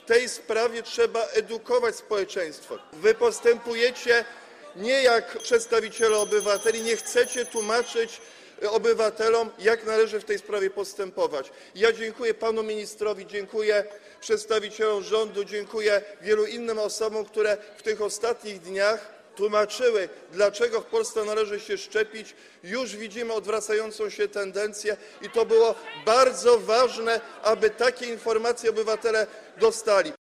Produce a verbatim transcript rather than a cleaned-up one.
tej sprawie trzeba edukować społeczeństwo. Wy postępujecie nie jak przedstawiciele obywateli, nie chcecie tłumaczyć obywatelom, jak należy w tej sprawie postępować. Ja dziękuję panu ministrowi, dziękuję przedstawicielom rządu, dziękuję wielu innym osobom, które w tych ostatnich dniach tłumaczyły, dlaczego w Polsce należy się szczepić. Już widzimy odwracającą się tendencję i to było bardzo ważne, aby takie informacje obywatele dostali.